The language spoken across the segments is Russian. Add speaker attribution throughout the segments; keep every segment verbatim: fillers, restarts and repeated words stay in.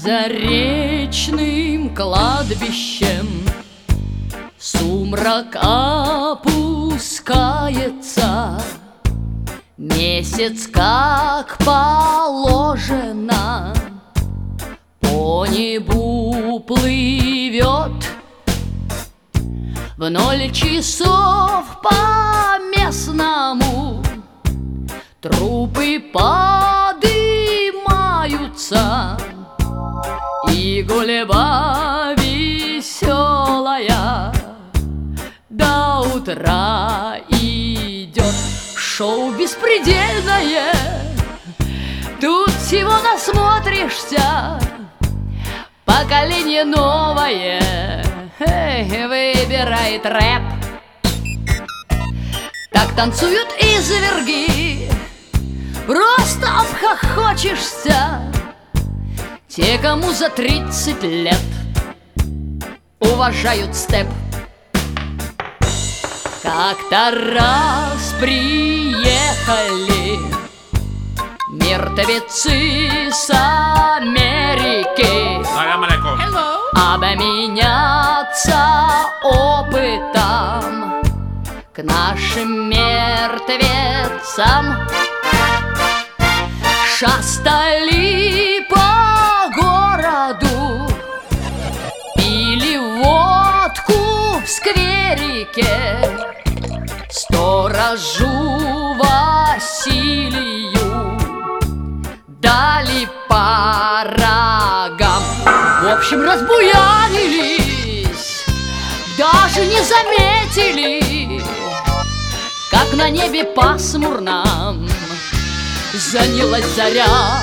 Speaker 1: заречным кладбищем сумрак опускается, месяц, как положено, по небу плывет. В ноль часов по местному трупы подымаются, и гульба веселая до утра идет. Шоу беспредельное, тут всего насмотришься. Поколение новое, эй, выбирает рэп. Так танцуют изверги, просто обхохочешься. Те, кому за тридцать лет, уважают степ. Как-то раз приехали мертвецы с Америки обменяться опытом к нашим мертвецам. Шастали по городу, пили водку в скверике. Сторожу Василию дали по рогам. В общем, разбуянились, даже не заметили, как на небе пасмурном занялась заря.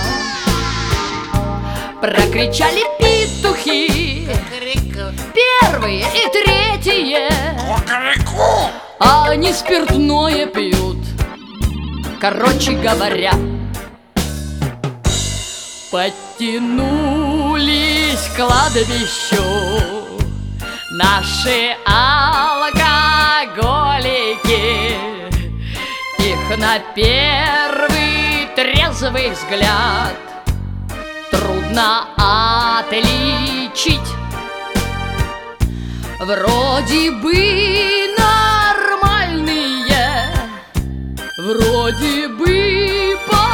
Speaker 1: Прокричали петухи, первые и третье, а они спиртное пьют, короче говоря. Подтянулись к кладбищу наши алкоголики. Их на первый трезвый взгляд трудно отличить. Вроде бы нормальные, вроде бы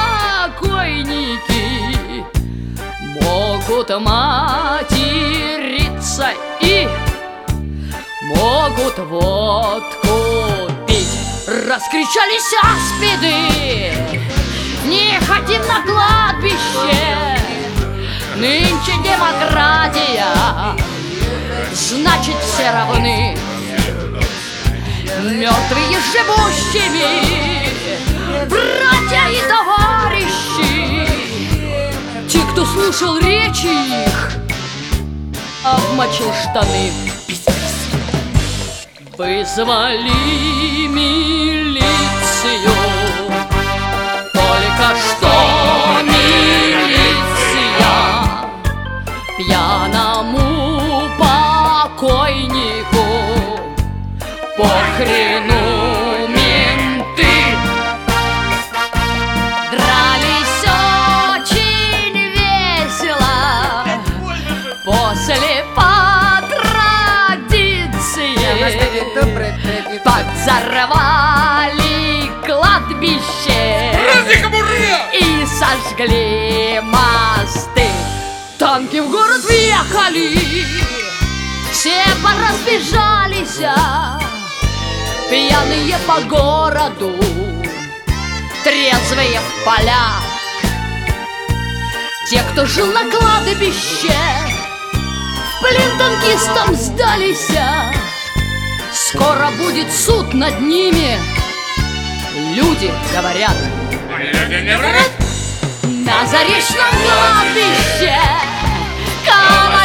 Speaker 1: покойники, могут материться и могут водку пить. Раскричались аспиды, не хотим на кладбище. Нынче демократия, значит все равны. Мертвые живущими, братья и товарищи. Те, кто слушал речи их, обмочил штаны. Вызвали милицию, только что милиция пьяному покойнику похрену менты. Дрались очень весело, после по традиции подзорвали кладбище и сожгли мосты. Танки в город въехали, все поразбежались, пьяные по городу, трезвые в полях. Те, кто жил на кладбище, в плен танкистам сдались. Скоро будет суд над ними, люди говорят. На заречном кладбище